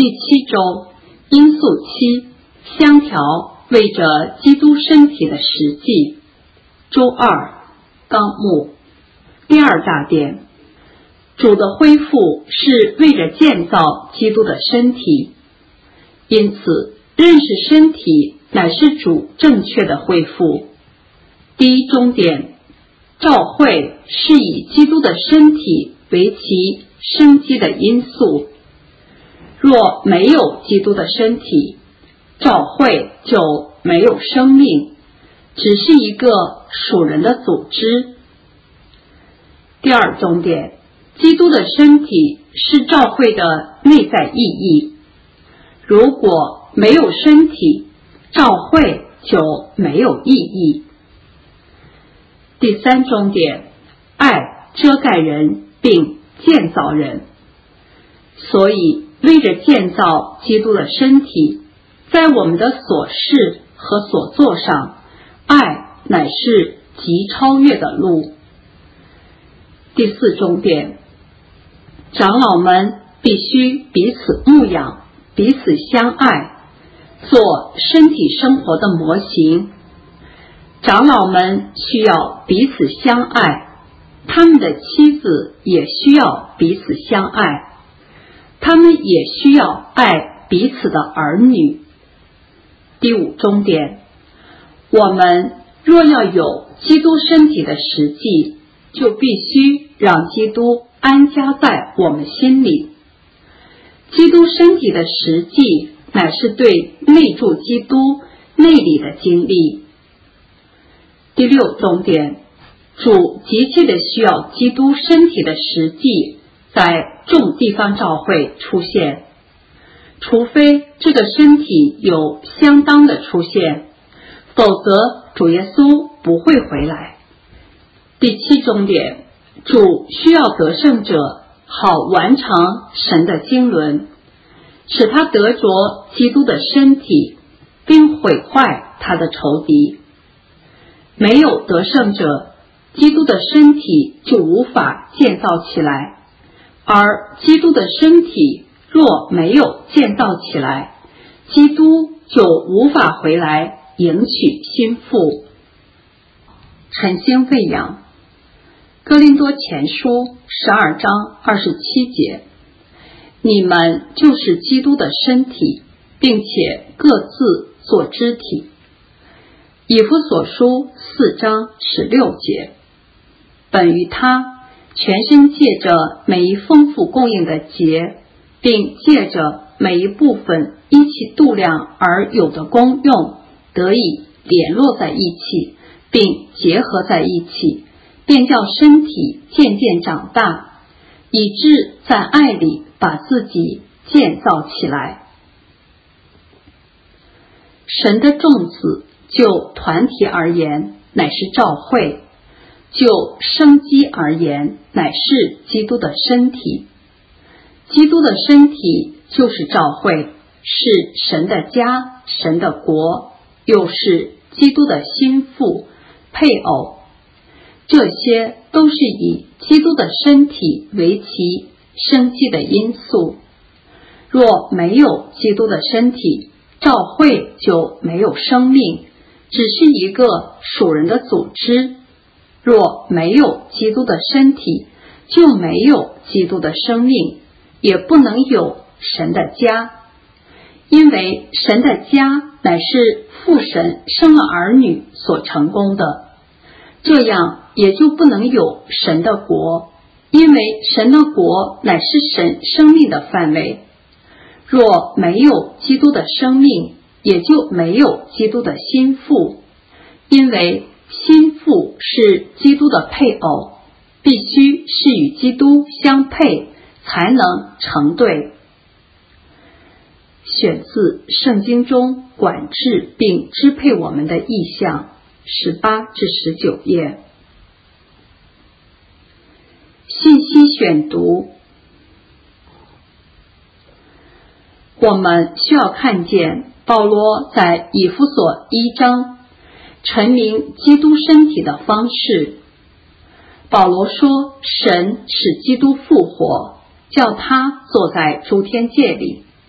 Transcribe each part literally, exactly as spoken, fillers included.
第七周因素七，相调为着基督身体的实际。周二纲目第二大点，主的恢复是为着建造基督的身体，因此认识身体乃是主正确的恢复。第一终点，召会是以基督的身体为其生机的因素。若没有基督的身体，召会就没有生命，只是一个属人的组织。第二重点，基督的身体是召会的内在意义。如果没有身体，召会就没有意义。第三重点，爱遮盖人并建造人。所以为着建造基督的身体，在我们的所事和所做上，爱乃是极超越的路。第四重点，长老们必须彼此牧养，彼此相爱，做身体生活的模型。长老们需要彼此相爱，他们的妻子也需要彼此相爱，他们也需要爱彼此的儿女。第五终点，我们若要有基督身体的实际，就必须让基督安家在我们心里。基督身体的实际乃是对内住基督内里的经历。第六重点，主急切的需要基督身体的实际在众地方召会出现，除非这个身体有相当的出现，否则主耶稣不会回来。第七重点，主需要得胜者好完成神的经纶，使他得着基督的身体，并毁坏他的仇敌。没有得胜者，基督的身体就无法建造起来，而基督的身体若没有建造起来，基督就无法回来迎娶新妇。晨星喂养，哥林多前书十二章二十七节，你们就是基督的身体，并且各自做肢体。以弗所书四章十六节，本于他全身借着每一丰富供应的节，并借着每一部分依其度量而有的功用，得以联络在一起，并结合在一起，便叫身体渐渐长大，以致在爱里把自己建造起来。神的众子就团体而言乃是召会，就生机而言乃是基督的身体。基督的身体就是召会，是神的家，神的国，又是基督的心腹、配偶。这些都是以基督的身体为其生机的因素。若没有基督的身体，召会就没有生命，只是一个属人的组织。若没有基督的身体，就没有基督的生命，也不能有神的家。因为神的家乃是父神生了儿女所成功的，这样也就不能有神的国，因为神的国乃是神生命的范围。若没有基督的生命，也就没有基督的心腹，因为心腹是基督的配偶，必须是与基督相配，才能成对。选自圣经中管制并支配我们的意象，十八至十九页。信息选读，我们需要看见保罗在以弗所一章陈明基督身体的方式。保罗说，神使基督复活，叫他坐在诸天界里，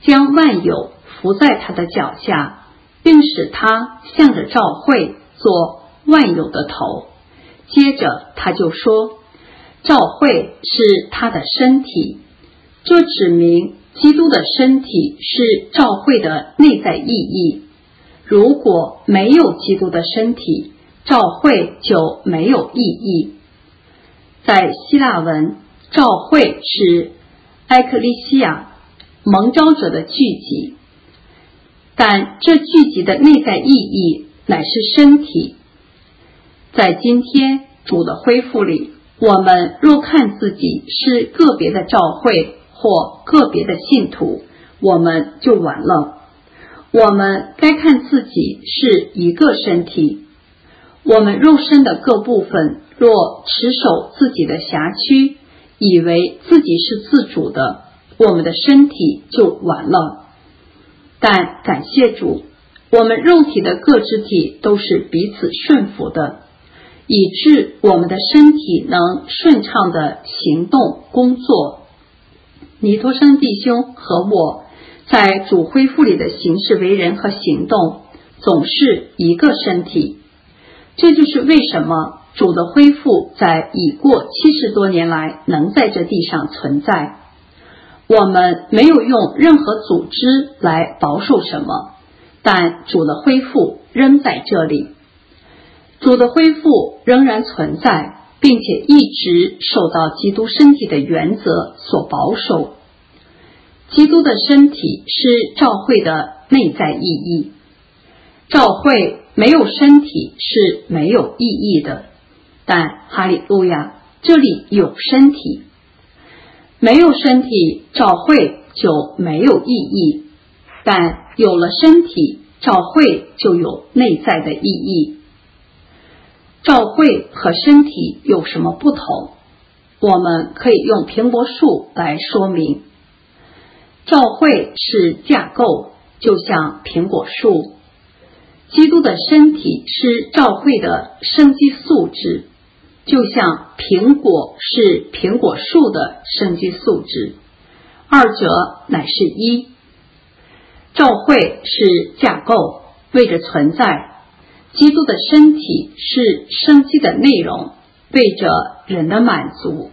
将万有伏在他的脚下，并使他向着召会做万有的头。接着他就说，召会是他的身体，这指明基督的身体是召会的内在意义。如果没有基督的身体，召会就没有意义。在希腊文，召会是埃克利西亚，蒙召者的聚集，但这聚集的内在意义乃是身体。在今天主的恢复里，我们若看自己是个别的召会或个别的信徒，我们就完了。我们该看自己是一个身体。我们肉身的各部分若持守自己的辖区，以为自己是自主的，我们的身体就完了。但感谢主，我们肉体的各肢体都是彼此顺服的，以致我们的身体能顺畅地行动工作。尼托生弟兄和我在主恢复里的行事为人和行动总是一个身体。这就是为什么主的恢复在已过七十多年来能在这地上存在。我们没有用任何组织来保守什么，但主的恢复仍在这里。主的恢复仍然存在，并且一直受到基督身体的原则所保守。基督的身体是召会的内在意义。召会没有身体是没有意义的，但哈利路亚，这里有身体。没有身体，召会就没有意义，但有了身体，召会就有内在的意义。召会和身体有什么不同？我们可以用苹果树来说明。召会是架构，就像苹果树。基督的身体是召会的生机素质，就像苹果是苹果树的生机素质，二者乃是一。召会是架构，为着存在；基督的身体是生机的内容，为着人的满足。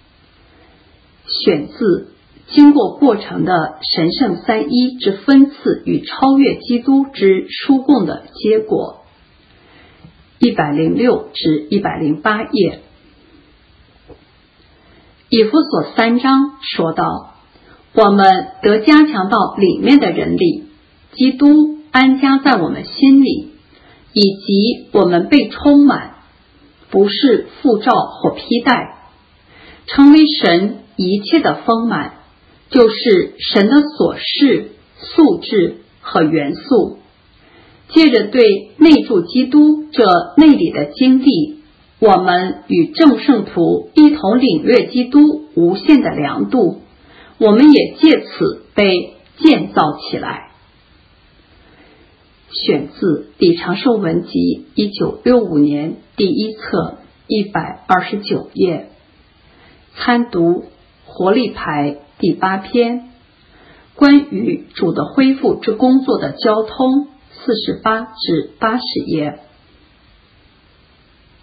选自经过过程的神圣三一之分次与超越基督之殊供的结果，一百零六至一百零八页。以弗所三章说道，我们得加强到里面的人里，基督安家在我们心里，以及我们被充满，不是复照或披戴，成为神一切的丰满，就是神的所示、素质和元素。借着对内住基督这内里的经历，我们与众圣徒一同领略基督无限的量度，我们也借此被建造起来。选自李长寿文集一九六五年第一册一百二十九页，参读活力牌第八篇，关于主的恢复之工作的交通四十八至八十页。